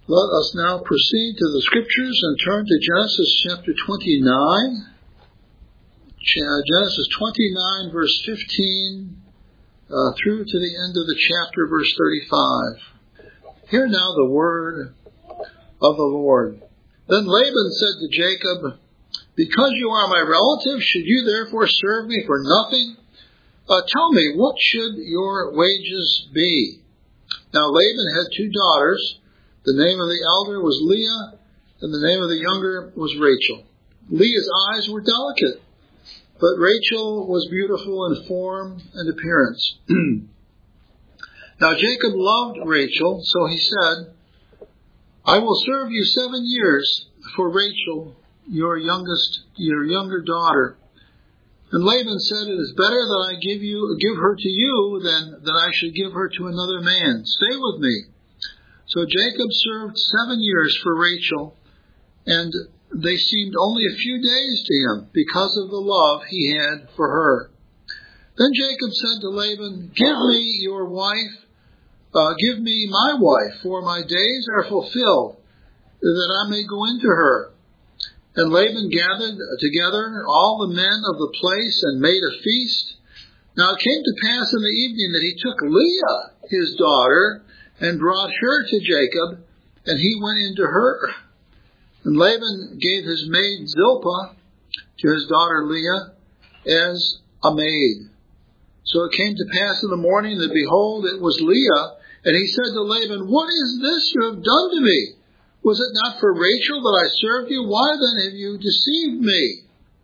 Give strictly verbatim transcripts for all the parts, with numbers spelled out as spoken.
Let us now proceed to the Scriptures and turn to Genesis chapter twenty-nine. Genesis twenty-nine, verse fifteen, uh, through to the end of the chapter, verse thirty-five. Hear now the word of the Lord. Then Laban said to Jacob, "Because you are my relative, should you therefore serve me for nothing? Uh, tell me, what should your wages be?" Now Laban had two daughters. The name of the elder was Leah, and the name of the younger was Rachel. Leah's eyes were delicate, but Rachel was beautiful in form and appearance. Now Jacob loved Rachel, so he said, "I will serve you seven years for Rachel, your youngest, your younger daughter." And Laban said, "It is better that I give you, give her to you than that I should give her to another man. Stay with me." So Jacob served seven years for Rachel, and they seemed only a few days to him because of the love he had for her. Then Jacob said to Laban, "Give me your wife, uh, give me my wife, for my days are fulfilled, that I may go into her." And Laban gathered together all the men of the place and made a feast. Now it came to pass in the evening that he took Leah, his daughter, and brought her to Jacob, and he went into her. And Laban gave his maid Zilpah to his daughter Leah as a maid. So it came to pass in the morning that, behold, it was Leah, and he said to Laban, "What is this you have done to me? Was it not for Rachel that I served you? Why then have you deceived me?"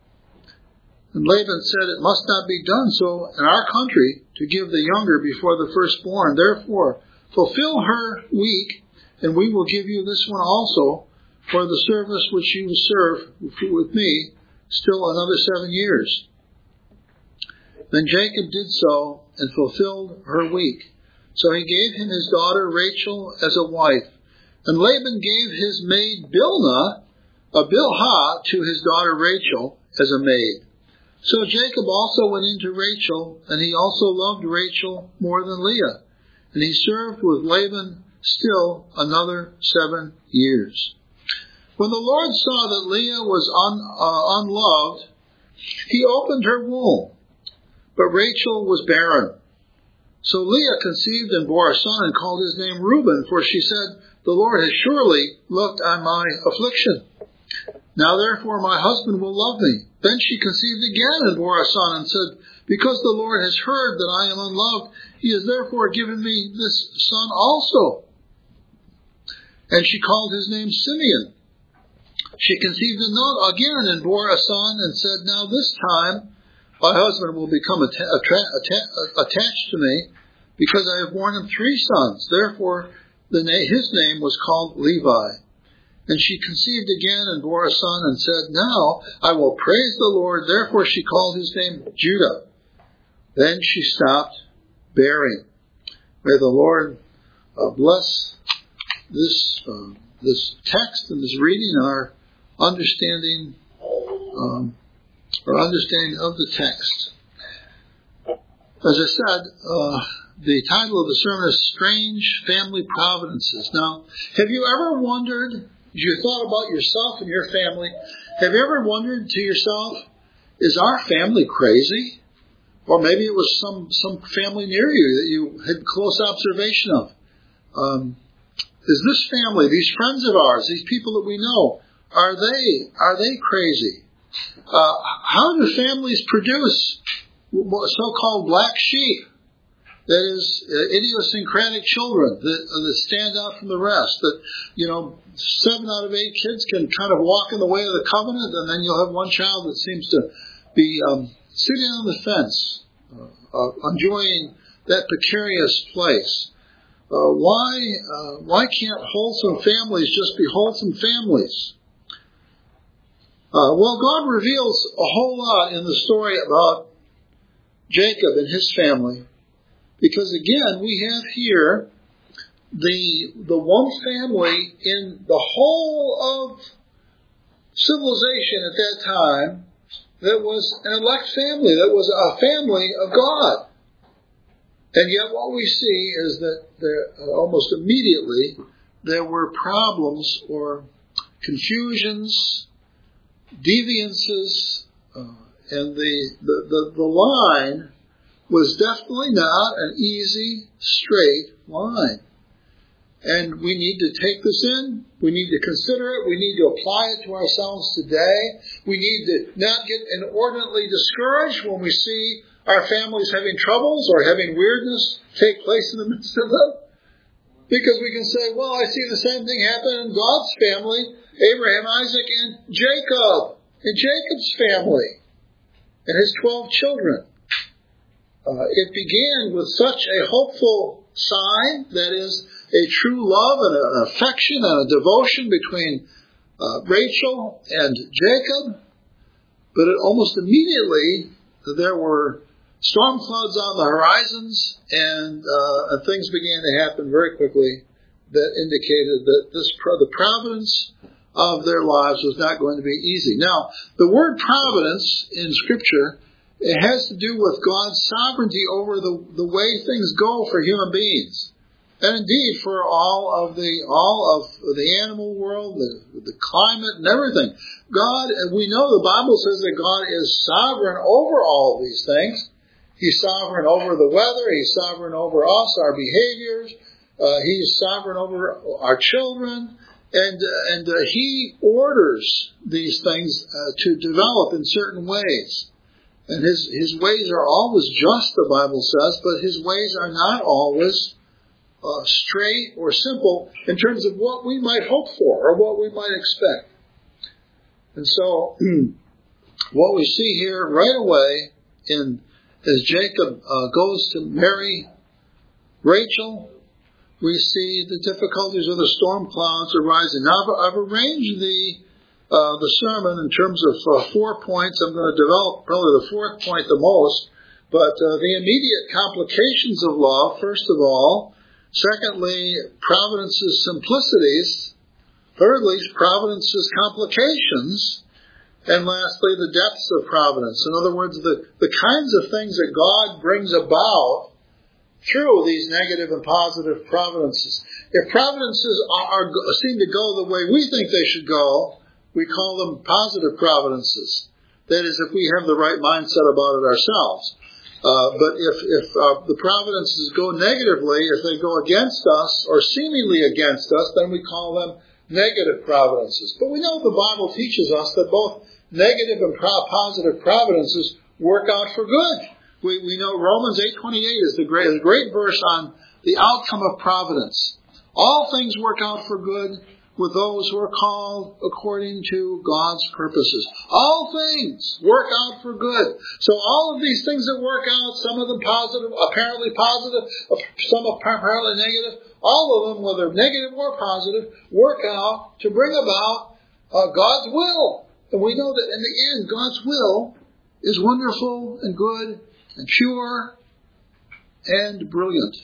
And Laban said, "It must not be done so in our country to give the younger before the firstborn. Therefore, fulfill her week, and we will give you this one also for the service which you serve with me still another seven years." Then Jacob did so and fulfilled her week. So he gave him his daughter Rachel as a wife. And Laban gave his maid Bilhah, a Bilhah, to his daughter Rachel as a maid. So Jacob also went into Rachel, and he also loved Rachel more than Leah. And he served with Laban still another seven years. When the Lord saw that Leah was un, uh, unloved, he opened her womb, but Rachel was barren. So Leah conceived and bore a son and called his name Reuben, for she said, "The Lord has surely looked on my affliction. Now therefore my husband will love me." Then she conceived again and bore a son and said, "Because the Lord has heard that I am unloved, he has therefore given me this son also." And she called his name Simeon. She conceived again and bore a son and said, "Now this time my husband will become atta- atta- atta- attached to me, because I have borne him three sons." Therefore the na- his name was called Levi. And she conceived again and bore a son and said, "Now I will praise the Lord." Therefore she called his name Judah. Then she stopped bearing. May the Lord uh, bless this uh, this text and this reading and our understanding, um, our understanding of the text. As I said, uh, the title of the sermon is "Strange Family Providences." Now, have you ever wondered, as you thought about yourself and your family, have you ever wondered to yourself, is our family crazy? Or maybe it was some, some family near you that you had close observation of. Um, is this family, these friends of ours, these people that we know, are they, are they crazy? Uh, how do families produce so-called black sheep? That is, uh, idiosyncratic children that, uh, that stand out from the rest. That, you know, seven out of eight kids can kind of walk in the way of the covenant, and then you'll have one child that seems to be um, sitting on the fence, uh, uh, enjoying that precarious place. Uh, why, uh, why can't wholesome families just be wholesome families? Uh, well, God reveals a whole lot in the story about Jacob and his family. Because again, we have here the the one family in the whole of civilization at that time that was an elect family, that was a family of God. And yet what we see is that there, almost immediately there were problems or confusions, deviances, uh, and the, the, the, the line was definitely not an easy, straight line. And we need to take this in. We need to consider it. We need to apply it to ourselves today. We need to not get inordinately discouraged when we see our families having troubles or having weirdness take place in the midst of them. Because we can say, well, I see the same thing happen in God's family, Abraham, Isaac, and Jacob, and Jacob's family, and his twelve children. Uh, it began with such a hopeful sign, that is, a true love and an affection and a devotion between uh, Rachel and Jacob. But it almost immediately, there were storm clouds on the horizons, and uh, things began to happen very quickly that indicated that this the providence of their lives was not going to be easy. Now, the word providence in Scripture, it has to do with God's sovereignty over the, the way things go for human beings. And indeed, for all of the all of the animal world, the, the climate, and everything, God, we know the Bible says that God is sovereign over all of these things. He's sovereign over the weather. He's sovereign over us, our behaviors. Uh, he's sovereign over our children, and uh, and uh, He orders these things uh, to develop in certain ways. And His His ways are always just, the Bible says, but His ways are not always Uh, straight or simple in terms of what we might hope for or what we might expect. And so, what we see here right away, in as Jacob uh, goes to marry Rachel, we see the difficulties of the storm clouds arising. Now, I've, I've arranged the uh, the sermon in terms of uh, four points. I'm going to develop probably the fourth point the most, but uh, the immediate complications of love, first of all. Secondly, providence's simplicities. Thirdly, providence's complications. And lastly, the depths of providence. In other words, the, the kinds of things that God brings about through these negative and positive providences. If providences are, are seem to go the way we think they should go, we call them positive providences. That is, if we have the right mindset about it ourselves. Uh, but if, if uh, the providences go negatively, if they go against us or seemingly against us, then we call them negative providences. But we know the Bible teaches us that both negative and pro- positive providences work out for good. We, we know Romans eight twenty-eight is the great, the great verse on the outcome of providence. All things work out for good with those who are called according to God's purposes. All things work out for good. So all of these things that work out, some of them positive, apparently positive, some apparently negative, all of them, whether negative or positive, work out to bring about uh, God's will. And we know that in the end, God's will is wonderful and good and pure and brilliant.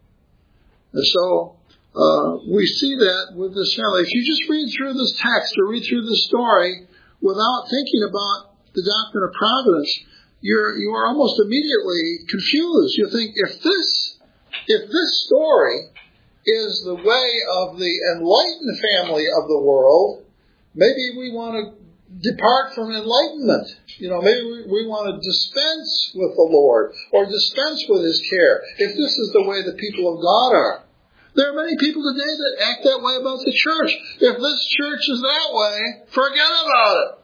And so, Uh, we see that with this family. If you just read through this text or read through this story without thinking about the doctrine of providence, you're you are almost immediately confused. You think, if this if this story is the way of the enlightened family of the world, maybe we want to depart from enlightenment. You know, maybe we, we want to dispense with the Lord or dispense with His care. If this is the way the people of God are. There are many people today that act that way about the church. If this church is that way, forget about it.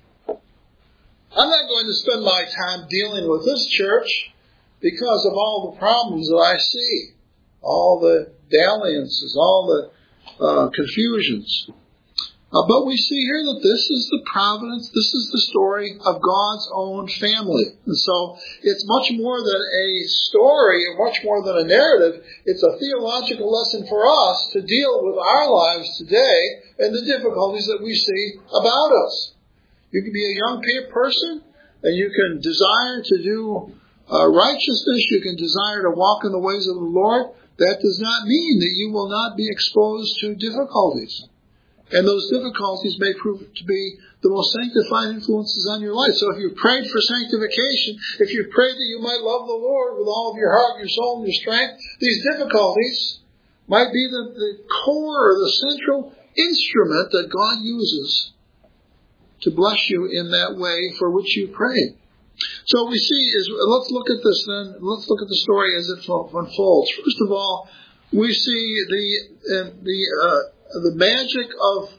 I'm not going to spend my time dealing with this church because of all the problems that I see. All the dalliances, all the uh, confusions. Uh, but we see here that this is the providence, this is the story of God's own family. And so it's much more than a story, or much more than a narrative. It's a theological lesson for us to deal with our lives today and the difficulties that we see about us. You can be a young person and you can desire to do uh, righteousness. You can desire to walk in the ways of the Lord. That does not mean that you will not be exposed to difficulties. And those difficulties may prove to be the most sanctifying influences on your life. So if you've prayed for sanctification, if you've prayed that you might love the Lord with all of your heart, your soul, and your strength, these difficulties might be the, the core or the central instrument that God uses to bless you in that way for which you prayed. So we see, is let's look at this then, let's look at the story as it unfolds. First of all, we see the uh, the uh, the magic of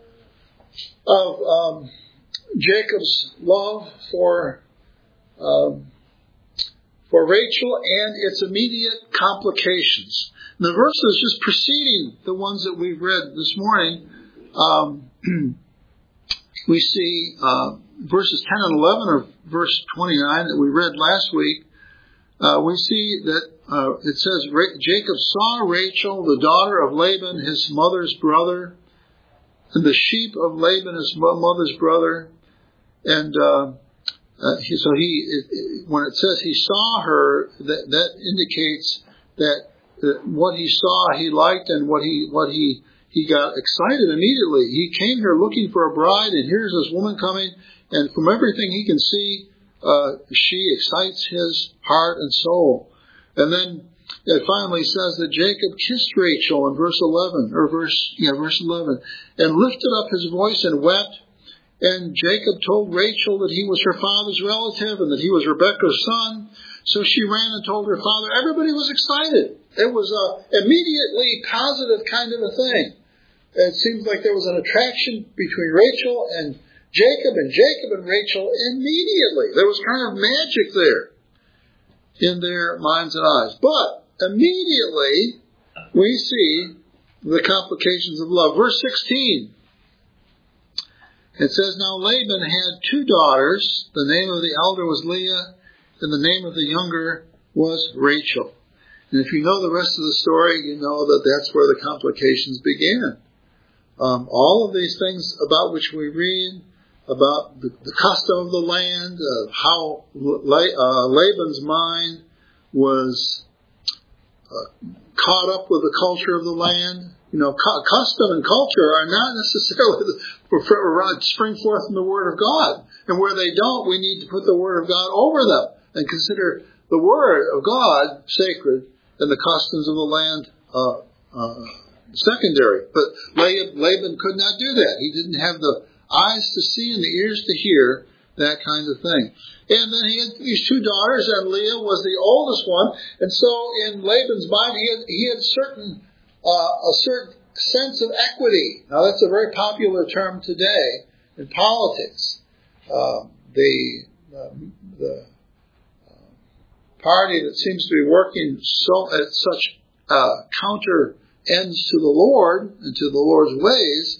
of um, Jacob's love for um, for Rachel and its immediate complications. And the verses just preceding the ones that we've read this morning, um, we see uh, verses ten and eleven, or verse twenty-nine that we read last week. Uh, we see that uh, it says, Jacob saw Rachel, the daughter of Laban, his mother's brother, and the sheep of Laban, his mother's brother. And uh, uh, he, so he, it, when it says he saw her, that, that indicates that, that what he saw he liked, and what he what he he got excited immediately. He came here looking for a bride, and here's this woman coming, and from everything he can see, Uh, she excites his heart and soul. And then it finally says that Jacob kissed Rachel in verse eleven, or verse, yeah, verse eleven, and lifted up his voice and wept. And Jacob told Rachel that he was her father's relative and that he was Rebekah's son. So she ran and told her father. Everybody was excited. It was a immediately positive kind of a thing. It seems like there was an attraction between Rachel and Jacob, and Jacob and Rachel immediately. There was kind of magic there in their minds and eyes. But immediately we see the complications of love. Verse sixteen. It says, now Laban had two daughters. The name of the elder was Leah, and the name of the younger was Rachel. And if you know the rest of the story, you know that that's where the complications began. Um, all of these things about which we read, about the, the custom of the land, uh, how La- uh, Laban's mind was uh, caught up with the culture of the land. You know, cu- custom and culture are not necessarily the, for, for, spring forth from the Word of God. And where they don't, we need to put the Word of God over them and consider the Word of God sacred and the customs of the land uh, uh, secondary. But Laban could not do that. He didn't have the eyes to see and the ears to hear, that kind of thing. And then he had these two daughters, and Leah was the oldest one. And so in Laban's mind, he had, he had certain, uh, a certain sense of equity. Now that's a very popular term today in politics. Uh, the uh, the uh, party that seems to be working so at such uh, counter ends to the Lord and to the Lord's ways,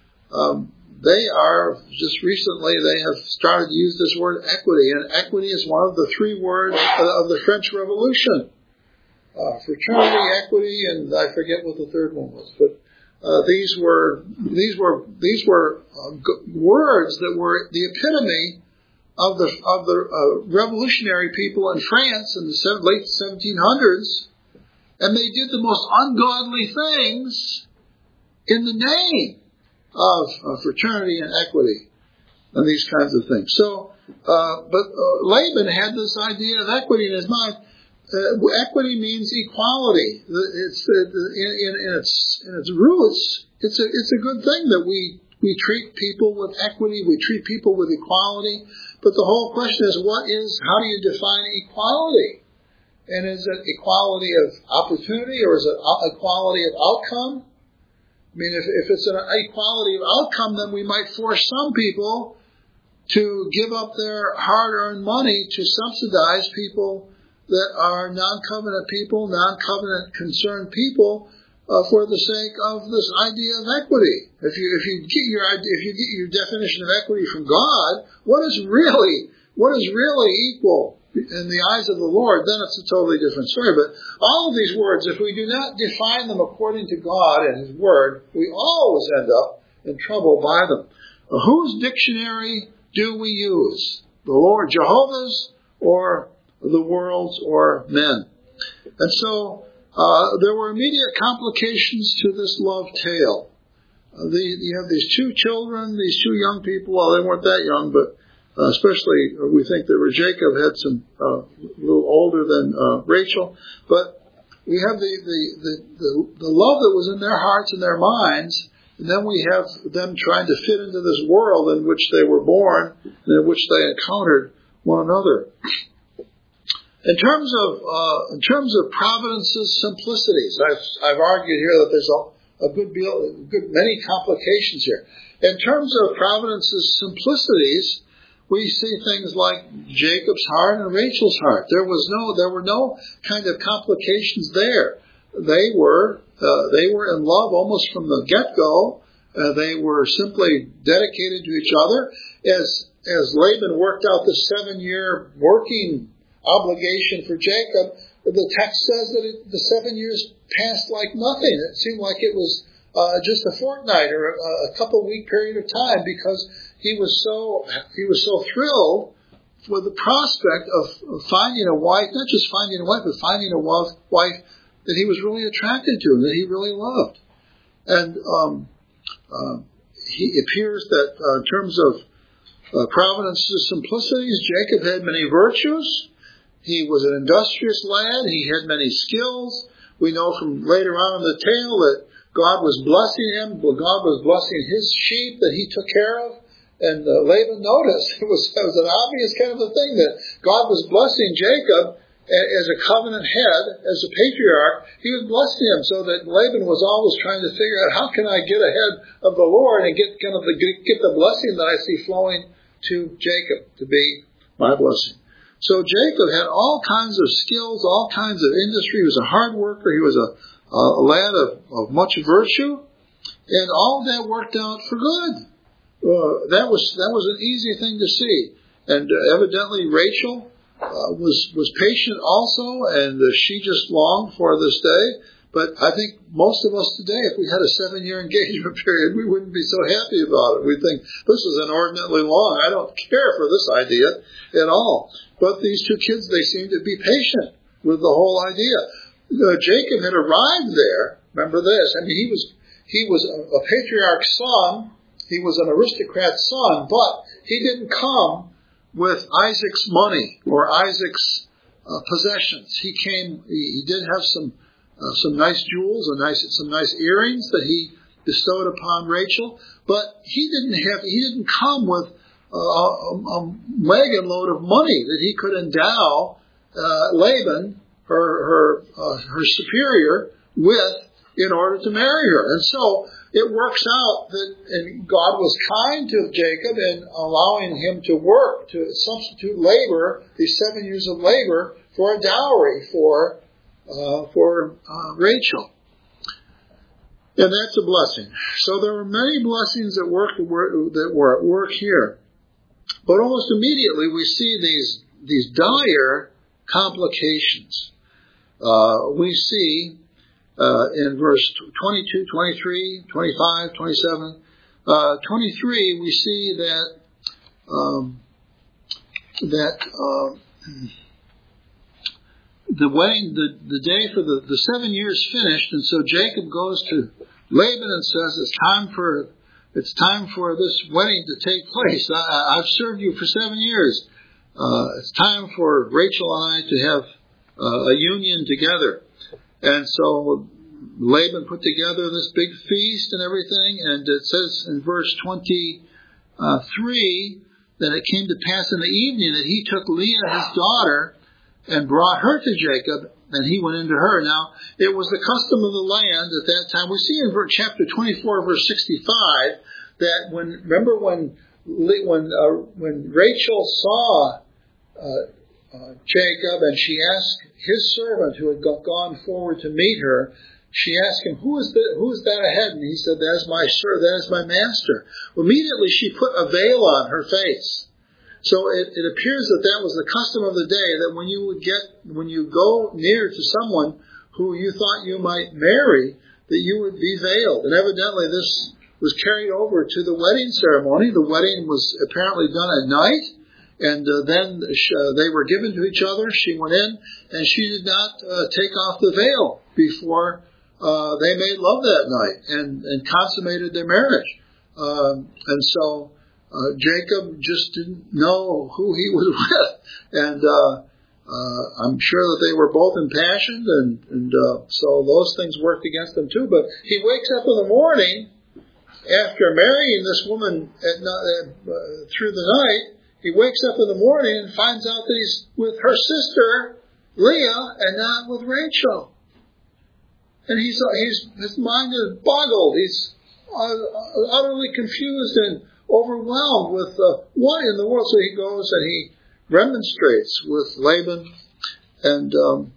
um, they are, just recently, they have started to use this word equity. And equity is one of the three words of the French Revolution. Uh, fraternity, equity, and I forget what the third one was. But uh, these were these were these were uh, g- words that were the epitome of the of the uh, revolutionary people in France in the se- late seventeen hundreds, and they did the most ungodly things in the name of uh, fraternity and equity and these kinds of things. So, uh, but uh, Laban had this idea of equity in his mind. Uh, equity means equality. It's uh, in, in, in its in its roots. It's a it's a good thing that we we treat people with equity. We treat people with equality. But the whole question is, what is? How do you define equality? And is it equality of opportunity, or is it equality of outcome? I mean, if, if it's an equality of outcome, then we might force some people to give up their hard-earned money to subsidize people that are non-covenant people, non-covenant concerned people, uh, for the sake of this idea of equity. If you if you get your if you get your definition of equity from God, what is really what is really equal in the eyes of the Lord? Then it's a totally different story. But all of these words, if we do not define them according to God and His Word, we always end up in trouble by them. Uh, whose dictionary do we use? The Lord Jehovah's, or the world's, or men? And so uh, there were immediate complications to this love tale. Uh, the, you have these two children, these two young people. Well, they weren't that young, but uh, especially uh, we think that Jacob had some uh, a little older than uh, Rachel. But we have the, the, the, the, the love that was in their hearts and their minds, and then we have them trying to fit into this world in which they were born and in which they encountered one another. In terms of uh, in terms of Providence's simplicities, I've I've argued here that there's a, a good deal, a good many complications here. In terms of Providence's simplicities, we see things like Jacob's heart and Rachel's heart. There was no there were no kind of complications there. They were uh, they were in love almost from the get-go. Uh, they were simply dedicated to each other. As as Laban worked out the seven-year working obligation for Jacob, the text says that it, the seven years passed like nothing. It seemed like it was uh, just a fortnight or a, a couple week period of time, because he was so he was so thrilled with the prospect of, of finding a wife, not just finding a wife, but finding a wife that he was really attracted to and that he really loved. And um, uh, he it appears that uh, in terms of uh, Providence's simplicities, Jacob had many virtues. He was an industrious lad. He had many skills. We know from later on in the tale that God was blessing him. Well, God was blessing his sheep that he took care of. And uh, Laban noticed, it was, it was an obvious kind of a thing, that God was blessing Jacob as a covenant head, as a patriarch. He was blessing him, so that Laban was always trying to figure out, how can I get ahead of the Lord and get kind of the, get the blessing that I see flowing to Jacob to be my blessing. So Jacob had all kinds of skills, all kinds of industry. He was a hard worker. He was a, a lad of, of much virtue. And all that worked out for good. Uh, that was that was an easy thing to see. And uh, evidently Rachel uh, was, was patient also, and uh, she just longed for this day. But I think most of us today, if we had a seven-year engagement period, we wouldn't be so happy about it. We'd think, this is inordinately long. I don't care for this idea at all. But these two kids, they seemed to be patient with the whole idea. Uh, Jacob had arrived there. Remember this. I mean, he was he was a, a patriarch's son. He was an aristocrat's son, but he didn't come with Isaac's money or Isaac's uh, possessions. He came. He, he did have some uh, some nice jewels, a nice some nice earrings that he bestowed upon Rachel, but he didn't have. He didn't come with Uh, a, a wagon load of money that he could endow uh, Laban, her her uh, her superior, with in order to marry her. And so it works out that and God was kind to Jacob in allowing him to work, to substitute labor, these seven years of labor, for a dowry for uh, for uh, Rachel. And that's a blessing. So there were many blessings that work that were at work here. But almost immediately we see these these dire complications. Uh, we see uh, in verse twenty-two, twenty-three, twenty-five, twenty-seven, uh, twenty-three, we see that um, that uh, the wedding, the, the day for the, the seven years finished, and so Jacob goes to Laban and says, "It's time for." It's time for this wedding to take place. I, I've served you for seven years. Uh, it's time for Rachel and I to have uh, a union together. And so Laban put together this big feast and everything. And it says in verse twenty-three that it came to pass in the evening that he took Leah, his daughter, and brought her to Jacob, and he went into her. Now, it was the custom of the land at that time. We see in chapter twenty-four, verse sixty-five, that when, remember when when uh, when Rachel saw uh, uh, Jacob, and she asked his servant who had gone forward to meet her, she asked him, "Who is the, who is that ahead?" And he said, "That is my servant, that is my master." Well, immediately she put a veil on her face. So it, it appears that that was the custom of the day, that when you would get, when you go near to someone who you thought you might marry, that you would be veiled. And evidently this was carried over to the wedding ceremony. The wedding was apparently done at night, and uh, then uh, they were given to each other. She went in, and she did not uh, take off the veil before uh, they made love that night and, and consummated their marriage. Um, and so Uh, Jacob just didn't know who he was with, and uh, Uh, I'm sure that they were both impassioned, and, and uh, so those things worked against them too. But he wakes up in the morning after marrying this woman at, uh, through the night. He wakes up in the morning and finds out that he's with her sister Leah and not with Rachel. And he's, he's his mind is boggled. He's utterly confused and overwhelmed with uh, what in the world. So he goes and he remonstrates with Laban, and um,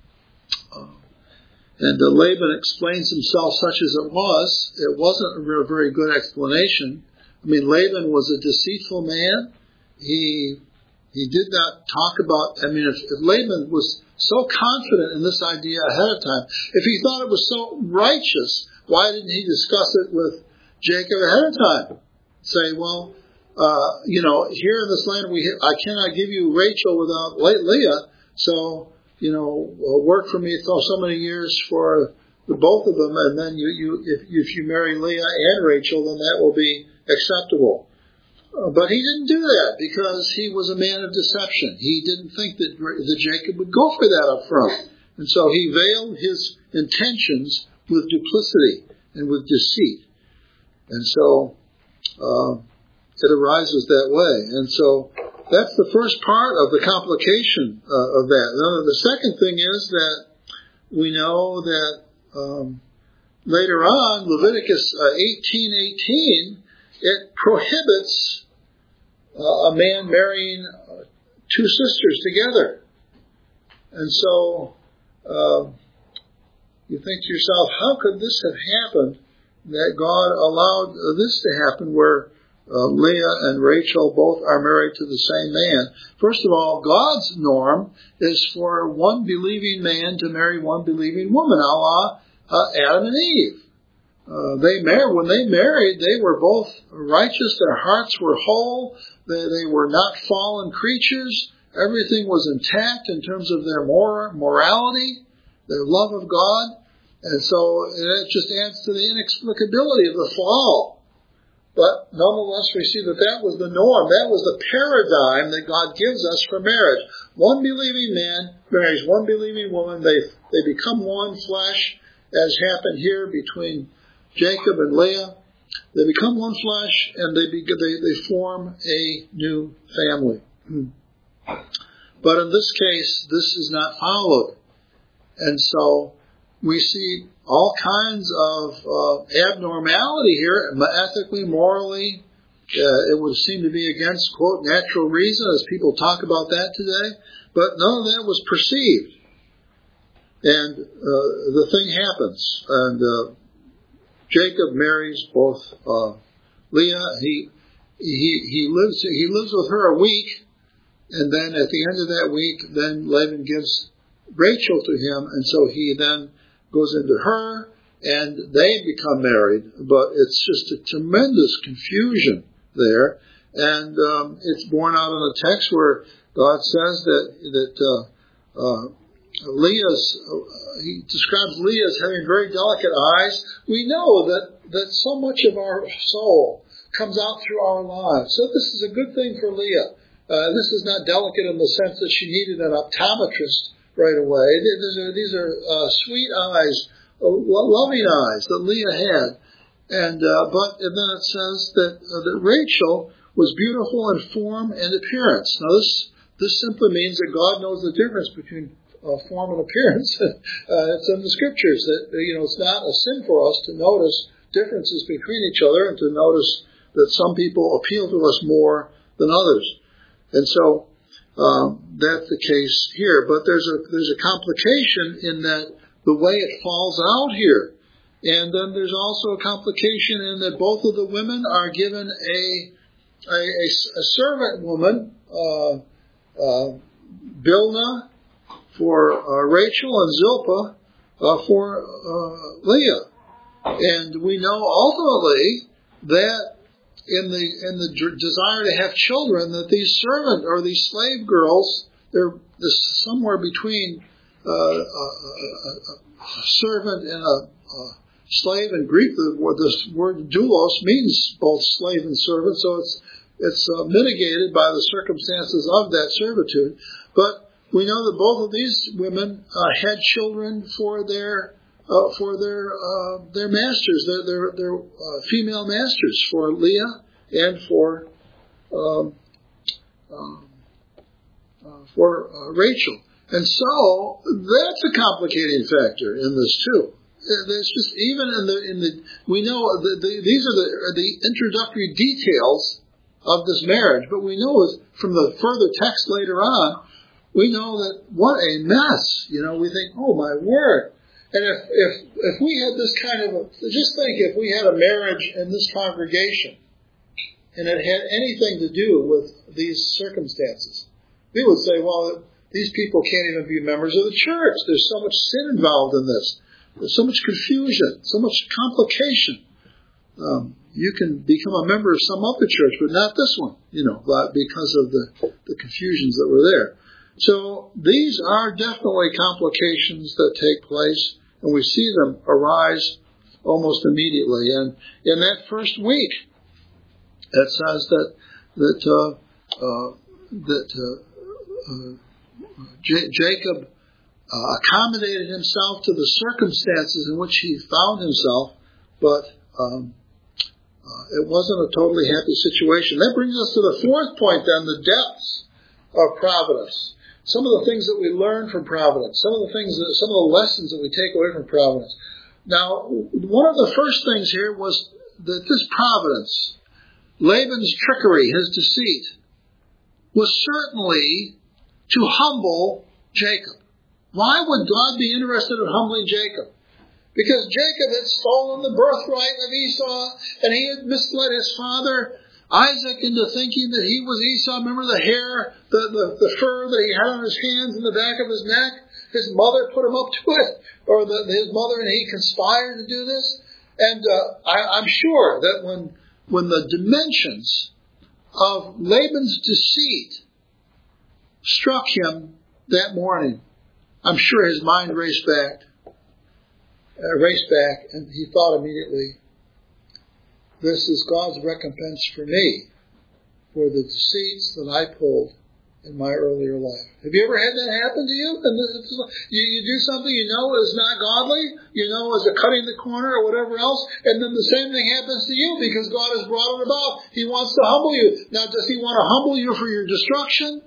uh, and uh, Laban explains himself such as it was. It wasn't a very good explanation. I mean, Laban was a deceitful man. He he did not talk about. I mean, if, if Laban was so confident in this idea ahead of time, if he thought it was so righteous, why didn't he discuss it with Jacob ahead of time? Say, well, uh, you know, here in this land, we I cannot give you Rachel without Leah, so, you know, work for me for so many years for the both of them, and then you, you if, if you marry Leah and Rachel, then that will be acceptable. Uh, but he didn't do that because he was a man of deception. He didn't think that, that Jacob would go for that up front. And so he veiled his intentions with duplicity and with deceit. And so uh, it arises that way. And so that's the first part of the complication uh, of that. Now, the second thing is that we know that um, later on, Leviticus uh, eighteen eighteen, it prohibits uh, a man marrying uh, two sisters together. And so uh, you think to yourself, how could this have happened, that God allowed this to happen where uh, Leah and Rachel both are married to the same man? First of all, God's norm is for one believing man to marry one believing woman, a la uh, Adam and Eve. Uh, they married, when they married, they were both righteous, their hearts were whole, they, they were not fallen creatures, everything was intact in terms of their mor- morality, their love of God, and so it just adds to the inexplicability of the fall. But nonetheless, we see that that was the norm, that was the paradigm that God gives us for marriage. One believing man marries one believing woman, they, they become one flesh, as happened here between Jacob and Leah. They become one flesh, and they, be, they they form a new family. But in this case, this is not followed. And so we see all kinds of uh, abnormality here, ethically, morally. Uh, it would seem to be against, quote, natural reason, as people talk about that today. But none of that was perceived. And uh, the thing happens. And uh, Jacob marries both uh, Leah. He he he lives he lives with her a week, and then at the end of that week, then Laban gives Rachel to him, and so he then goes into her, and they become married. But it's just a tremendous confusion there, and um, it's borne out in the text where God says that that uh, uh, Leah's, uh, he describes Leah as having very delicate eyes. We know that, that so much of our soul comes out through our lives. So this is a good thing for Leah. Uh, this is not delicate in the sense that she needed an optometrist right away. These are, these are uh, sweet eyes, uh, loving eyes that Leah had. And uh, but and then it says that uh, that Rachel was beautiful in form and appearance. Now this this simply means that God knows the difference between Uh, form and appearance. uh, it's in the scriptures that, you know, it's not a sin for us to notice differences between each other and to notice that some people appeal to us more than others. And so um, that's the case here. But there's a there's a complication in that the way it falls out here. And then there's also a complication in that both of the women are given a a, a, a servant woman, uh, uh, Bilnah, for uh, Rachel, and Zilpah uh, for uh, Leah. And we know ultimately that in the in the d- desire to have children, that these servant or these slave girls, they're somewhere between uh, a, a, a servant and a, a slave. In Greek, the word, this word doulos means both slave and servant, so it's it's uh, mitigated by the circumstances of that servitude. But We know that both of these women uh, had children for their uh, for their uh, their masters, their their, their uh, female masters, for Leah and for um, uh, uh, for uh, Rachel. And so that's a complicating factor in this too. There's just even in the in the we know the, the, these are the the introductory details of this marriage, but we know from the further text later on, we know that what a mess. You know, we think, oh my word. And if if if we had this kind of a, just think if we had a marriage in this congregation, and it had anything to do with these circumstances, we would say, well, these people can't even be members of the church. There's so much sin involved in this. There's so much confusion, so much complication. Um, you can become a member of some other church, but not this one, you know, because of the, the confusions that were there. So these are definitely complications that take place, and we see them arise almost immediately. And in that first week, it says that that uh, uh, that uh, uh, J- Jacob Uh, accommodated himself to the circumstances in which he found himself, but um, uh, it wasn't a totally happy situation. That brings us to the fourth point then, the depths of providence. Some of the things that we learn from providence, some of the things that, some of the lessons that we take away from providence. Now, one of the first things here was that this providence, Laban's trickery, his deceit, was certainly to humble Jacob. Why would God be interested in humbling Jacob? Because Jacob had stolen the birthright of Esau, and he had misled his father Isaac into thinking that he was Esau. Remember the hair, the, the, the fur that he had on his hands and the back of his neck? His mother put him up to it, or the, his mother and he conspired to do this. And uh, I, I'm sure that when when the dimensions of Laban's deceit struck him that morning, I'm sure his mind raced back, uh, raced back, and he thought immediately, this is God's recompense for me for the deceits that I pulled in my earlier life. Have you ever had that happen to you? And this is, you, you do something you know is not godly, you know is a cutting the corner or whatever else, and then the same thing happens to you because God has brought it about. He wants to humble you. Now, does he want to humble you for your destruction?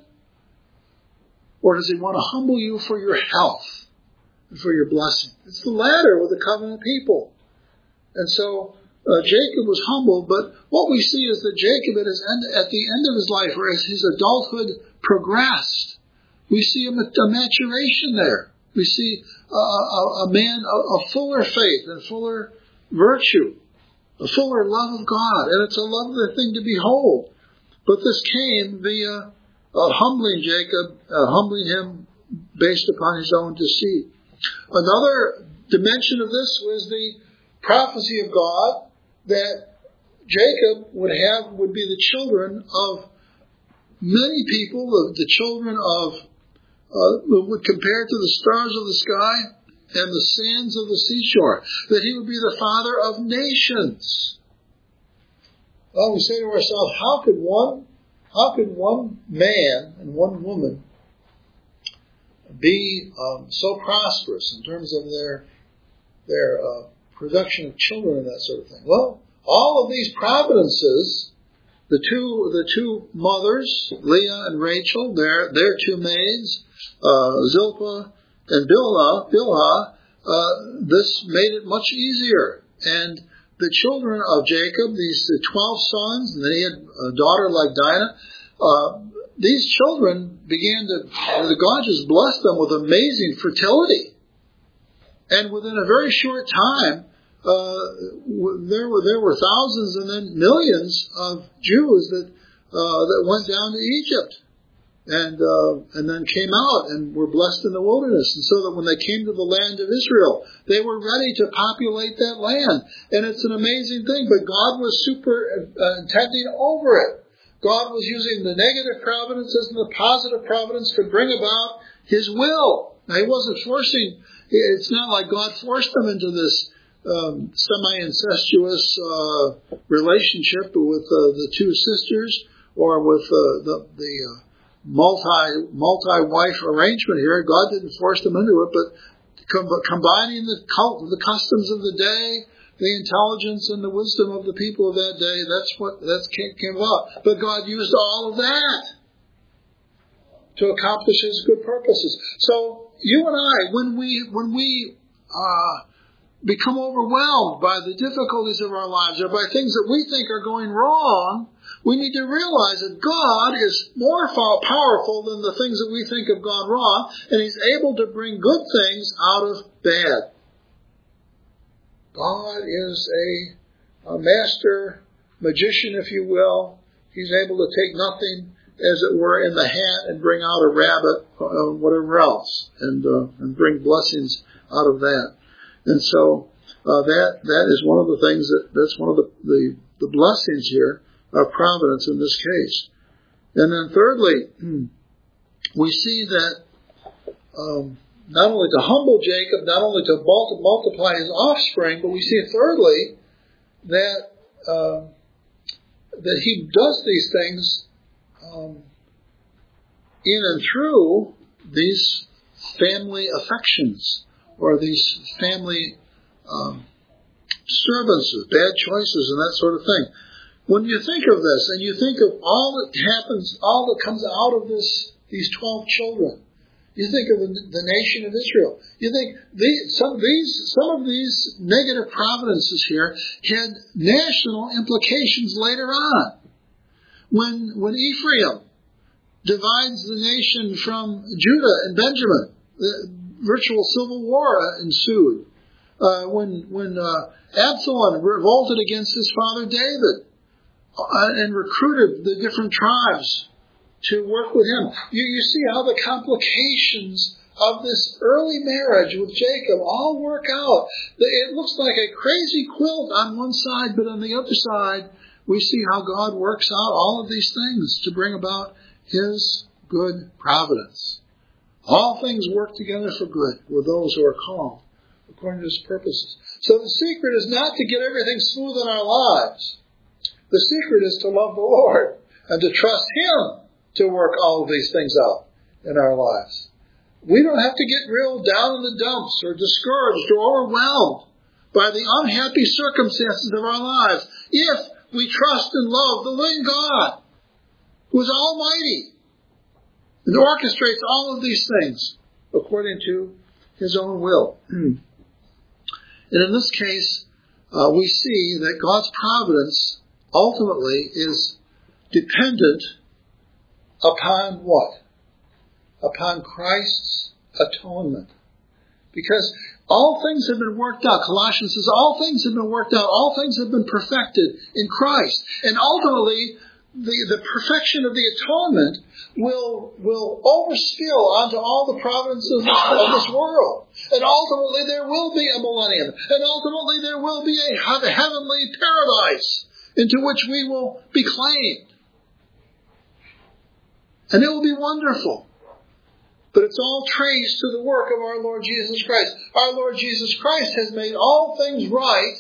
Or does he want to humble you for your health and for your blessing? It's the latter with the covenant people. And so uh, Jacob was humbled, but what we see is that Jacob at, his end, at the end of his life, or as his adulthood progressed, we see a, a maturation there. We see a, a, a man of, of fuller faith and fuller virtue, a fuller love of God, and it's a lovely thing to behold. But this came via Uh, humbling Jacob, uh, humbling him based upon his own deceit. Another dimension of this was the prophecy of God that Jacob would have, would be the children of many people, the children of, uh, would compare to the stars of the sky and the sands of the seashore, that he would be the father of nations. Well, we say to ourselves, how could one How could one man and one woman be um, so prosperous in terms of their their uh, production of children and that sort of thing? Well, all of these providences, the two the two mothers, Leah and Rachel, their their two maids, uh, Zilpah and Bilhah, Bilhah, uh, this made it much easier. And the children of Jacob, these twelve sons, and then he had a daughter like Dinah, uh, these children began to, God just blessed them with amazing fertility. And within a very short time, uh, there were there were thousands and then millions of Jews that uh, that went down to Egypt. And uh, and then came out and were blessed in the wilderness. And so that when they came to the land of Israel, they were ready to populate that land. And it's an amazing thing, but God was super uh, intending over it. God was using the negative providences and the positive providence to bring about his will. Now, he wasn't forcing, it's not like God forced them into this um, semi-incestuous uh, relationship with uh, the two sisters or with uh, the, the uh, multi, multi-wife arrangement here. God didn't force them into it, but combining the cult, the customs of the day, the intelligence and the wisdom of the people of that day, that's what that came about. But God used all of that to accomplish His good purposes. So you and I, when we when we uh, become overwhelmed by the difficulties of our lives or by things that we think are going wrong, we need to realize that God is more powerful than the things that we think have gone wrong, and He's able to bring good things out of bad. God is a, a master magician, if you will. He's able to take nothing, as it were, in the hat and bring out a rabbit or whatever else, and uh, and bring blessings out of that. And so uh, that that is one of the things that that's one of the, the, the blessings here of providence in this case. And then thirdly, we see that um, not only to humble Jacob, not only to multiply his offspring, but we see thirdly that uh, that he does these things um, in and through these family affections or these family um, disturbances, bad choices, and that sort of thing. When you think of this, and you think of all that happens, all that comes out of this, these twelve children, you think of the, the nation of Israel. You think these, some these, some of these negative providences here had national implications later on. When when Ephraim divides the nation from Judah and Benjamin, the virtual civil war ensued. Uh, when when uh, Absalom revolted against his father David, and recruited the different tribes to work with him. You, you see how the complications of this early marriage with Jacob all work out. It looks like a crazy quilt on one side, but on the other side, we see how God works out all of these things to bring about His good providence. All things work together for good with those who are called according to His purposes. So the secret is not to get everything smooth in our lives. The secret is to love the Lord and to trust Him to work all of these things out in our lives. We don't have to get real down in the dumps or discouraged or overwhelmed by the unhappy circumstances of our lives if we trust and love the living God who is almighty and orchestrates all of these things according to His own will. And in this case, uh, we see that God's providence ultimately is dependent upon what? Upon Christ's atonement. Because all things have been worked out. Colossians says all things have been worked out. All things have been perfected in Christ. And ultimately, the, the perfection of the atonement will, will overspill onto all the providences of, of this world. And ultimately, there will be a millennium. And ultimately, there will be a heavenly paradise into which we will be claimed. And it will be wonderful. But it's all traced to the work of our Lord Jesus Christ. Our Lord Jesus Christ has made all things right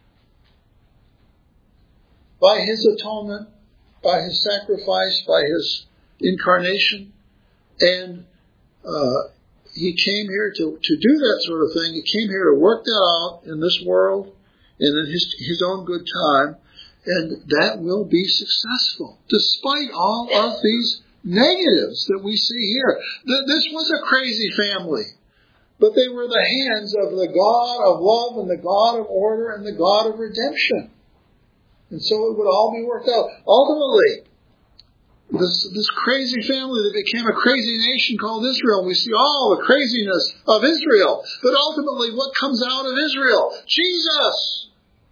by His atonement, by His sacrifice, by His incarnation. And uh, He came here to, to do that sort of thing. He came here to work that out in this world and in His, his own good time. And that will be successful, despite all of these negatives that we see here. This was a crazy family, but they were the hands of the God of love and the God of order and the God of redemption. And so it would all be worked out. Ultimately, this, this crazy family that became a crazy nation called Israel, we see all the craziness of Israel. But ultimately, what comes out of Israel? Jesus!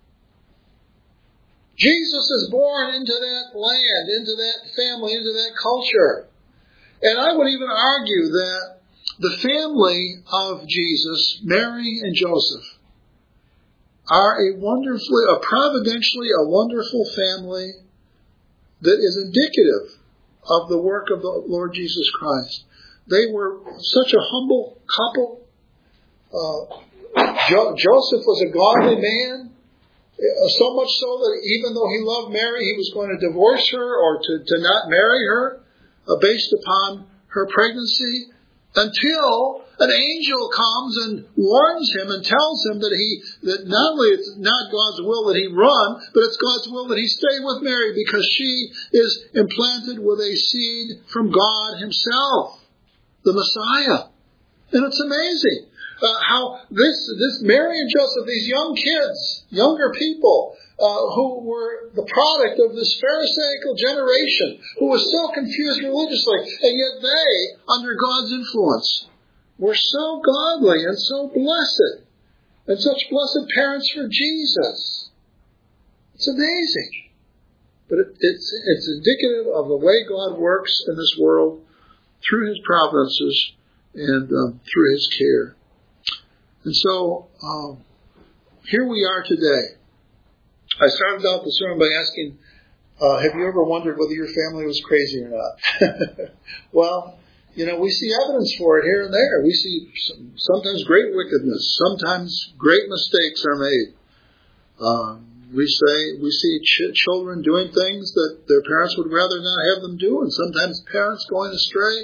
Jesus is born into that land, into that family, into that culture. And I would even argue that the family of Jesus, Mary and Joseph, are a wonderfully, a providentially, a wonderful family that is indicative of the work of the Lord Jesus Christ. They were such a humble couple. Uh, jo- Joseph was a godly man. So much so that even though he loved Mary, he was going to divorce her or to, to not marry her. uh, based upon her pregnancy, until an angel comes and warns him and tells him that he that not only it's not God's will that he run, but it's God's will that he stay with Mary, because she is implanted with a seed from God himself, the Messiah. And it's amazing uh, how this this Mary and Joseph, these young kids, younger people, uh, who were the product of this Pharisaical generation, who was so confused religiously, and yet they, under God's influence, were so godly and so blessed, and such blessed parents for Jesus. It's amazing. But it, it's, it's indicative of the way God works in this world through his providences and um, through his care. And so, um, here we are today. I started out the sermon by asking, uh, have you ever wondered whether your family was crazy or not? Well, you know, we see evidence for it here and there. We see some, sometimes great wickedness. Sometimes great mistakes are made. Um, we say we see ch- children doing things that their parents would rather not have them do, and sometimes parents going astray.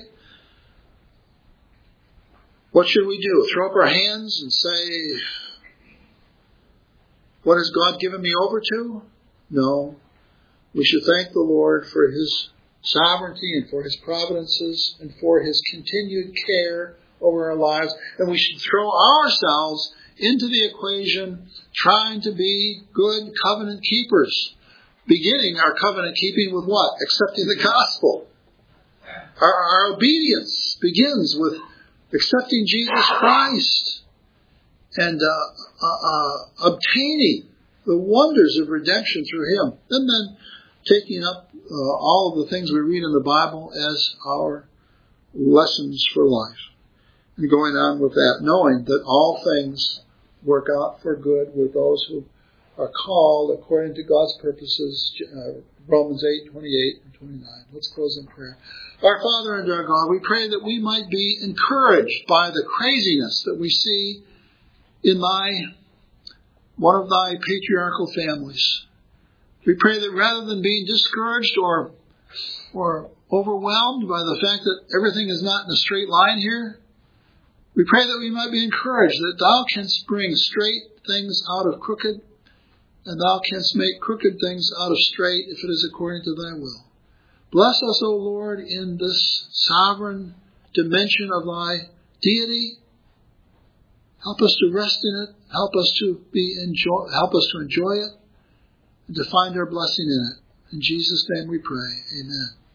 What should we do? Throw up our hands and say, what has God given me over to? No. We should thank the Lord for his sovereignty and for his providences and for his continued care over our lives. And we should throw ourselves into the equation, trying to be good covenant keepers. Beginning our covenant keeping with what? Accepting the gospel. Our, our obedience begins with accepting Jesus Christ and uh, uh, uh, obtaining the wonders of redemption through him. And then taking up uh, all of the things we read in the Bible as our lessons for life. And going on with that, knowing that all things work out for good with those who are called according to God's purposes. Uh, Romans eight, twenty-eight and twenty-nine. Let's close in prayer. Our Father and our God, we pray that we might be encouraged by the craziness that we see in thy, one of thy patriarchal families. We pray that rather than being discouraged or, or overwhelmed by the fact that everything is not in a straight line here, we pray that we might be encouraged that thou canst bring straight things out of crooked, and thou canst make crooked things out of straight if it is according to thy will. Bless us, O Lord, in this sovereign dimension of thy deity. Help us to rest in it. Help us to be enjoy. Help us to enjoy it and to find our blessing in it. In Jesus' name we pray. Amen.